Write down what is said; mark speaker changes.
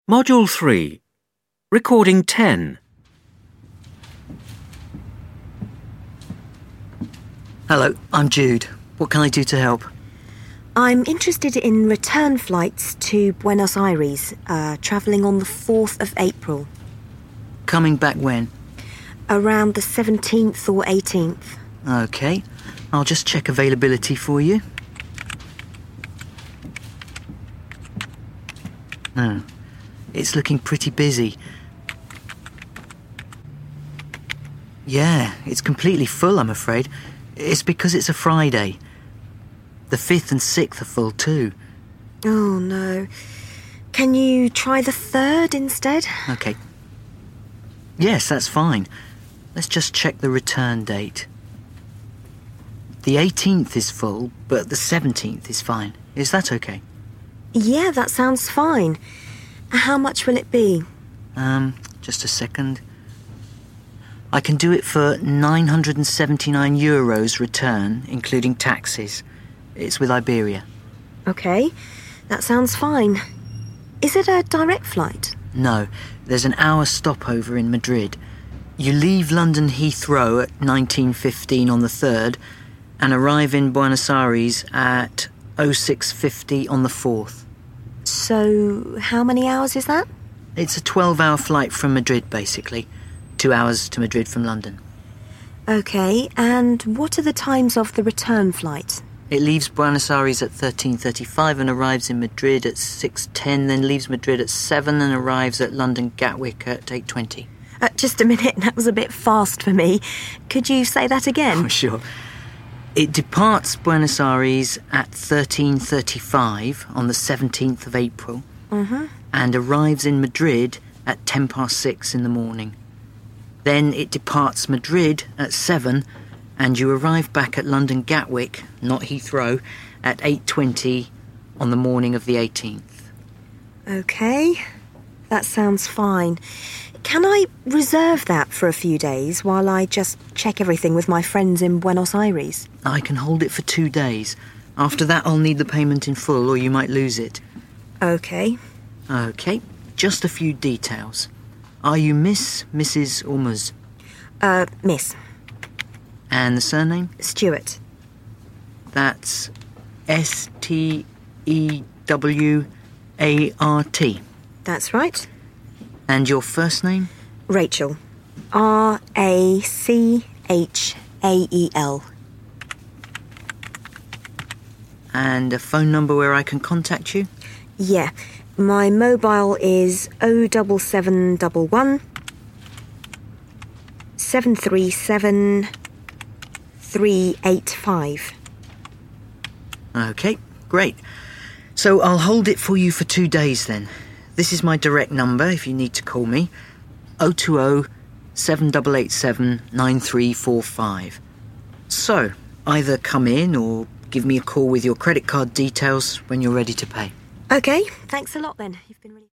Speaker 1: Module 3. Recording 10.
Speaker 2: Hello, I'm Jude. What can I do to help?
Speaker 3: I'm interested in return flights to Buenos Aires, travelling on the 4th of April.
Speaker 2: Coming back when?
Speaker 3: Around the 17th or 18th.
Speaker 2: Okay, I'll just check availability for you. It's looking pretty busy. Yeah, it's completely full, I'm afraid. It's because it's a Friday. The 5th and 6th are full too.
Speaker 3: Oh no. Can you try the 3rd instead?
Speaker 2: Okay. Yes, that's fine. Let's just check the return date. The 18th is full, but the 17th is fine. Is that okay?
Speaker 3: Yeah, that sounds fine. How much will it be?
Speaker 2: Just a second. I can do it for €979 return, including taxes. It's with Iberia.
Speaker 3: Okay, that sounds fine. Is it a direct flight?
Speaker 2: No, there's an hour stopover in Madrid. You leave London Heathrow at 19:15 on the 3rd and arrive in Buenos Aires at 06:50 on the 4th.
Speaker 3: So, how many hours is that?
Speaker 2: It's a 12-hour flight from Madrid, basically. 2 hours to Madrid from London.
Speaker 3: Okay, and what are the times of the return flight?
Speaker 2: It leaves Buenos Aires at 13:35 and arrives in Madrid at 6:10, then leaves Madrid at 7 and arrives at London Gatwick at 8:20.
Speaker 3: Just a minute, that was a bit fast for me. Could you say that again?
Speaker 2: Oh, sure. It departs Buenos Aires at 13:35 on the 17th of April and arrives in Madrid at 6:10 in the morning. Then it departs Madrid at 7 and you arrive back at London Gatwick, not Heathrow, at 8:20 on the morning of the 18th.
Speaker 3: Okay, that sounds fine. Can I reserve that for a few days while I just check everything with my friends in Buenos Aires?
Speaker 2: I can hold it for 2 days. After that, I'll need the payment in full or you might lose it.
Speaker 3: Okay.
Speaker 2: Okay, just a few details. Are you Miss, Mrs. or Ms?
Speaker 3: Miss.
Speaker 2: And the surname?
Speaker 3: Stewart.
Speaker 2: That's Stewart.
Speaker 3: That's right.
Speaker 2: And your first name?
Speaker 3: Rachel. Rachel.
Speaker 2: And a phone number where I can contact you?
Speaker 3: Yeah. My mobile is 07711 737 385.
Speaker 2: Okay, great. So I'll hold it for you for 2 days then. This is my direct number if you need to call me. 020 7887 9345. So, either come in or give me a call with your credit card details when you're ready to pay.
Speaker 3: Okay, thanks a lot then. You've been really